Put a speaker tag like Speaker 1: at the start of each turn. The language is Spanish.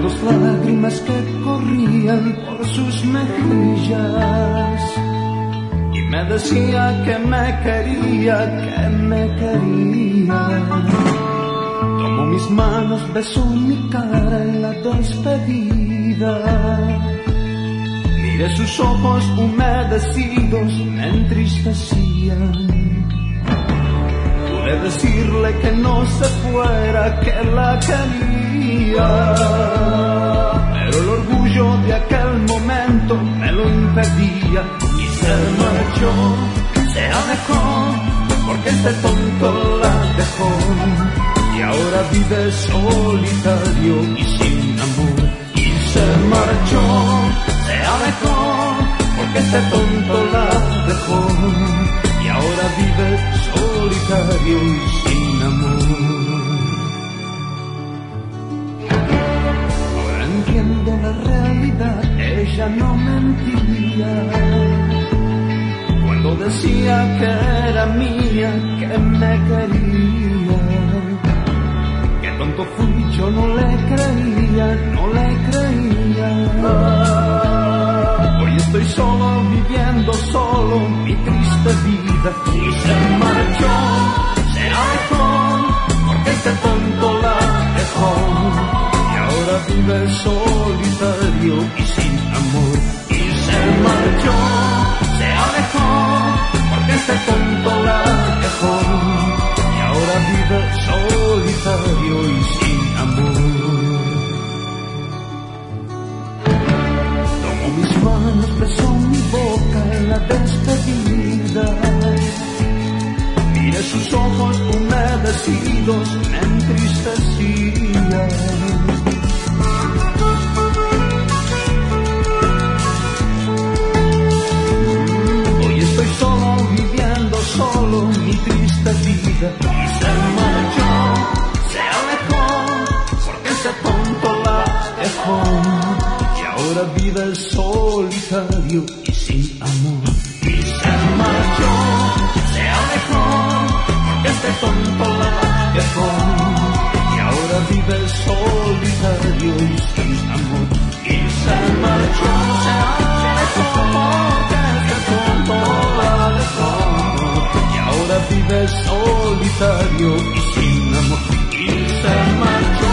Speaker 1: dos lágrimas que corrían por sus mejillas, y me decía que me quería, que me quería. Tomó mis manos, besó mi cara en la despedida. Miré sus ojos humedecidos, me entristecían. Pude decirle que no se fuera, que la quería, pero el orgullo de aquel momento me lo impedía. Y se marchó, se alejó, porque este tonto la dejó. Y ahora vive solitario y sin amor. Y se marchó, se alejó, porque este tonto la dejó. Y ahora vive solitario y sin amor. Ahora entiendo la realidad, ella no mentía cuando decía que era mía, que me quería. Qué tonto fui, yo no le creía, no le creía. Hoy estoy solo, viviendo solo mi triste vida. Y se marchó, se alejó, porque este tonto la dejó. Y ahora vive solitario y sin amor. Y se marchó, se alejó, porque este tonto la dejó. Y ahora vive solitario y sin amor. Tomó mis manos, besó mi boca en la despedida. Miré sus ojos humedecidos, me entristecía. Hoy estoy solo, viviendo solo mi triste vida. Y se marchó, se alejó, porque ese tonto la dejó. Y ahora vive solitario y sin amor. Y se marchó, se alejó, porque este tonto la dejó. Y ahora vive solitario y sin amor. Y se marchó, se alejó, porque este tonto la dejó. Y ahora vive solitario y sin amor. Y se marchó.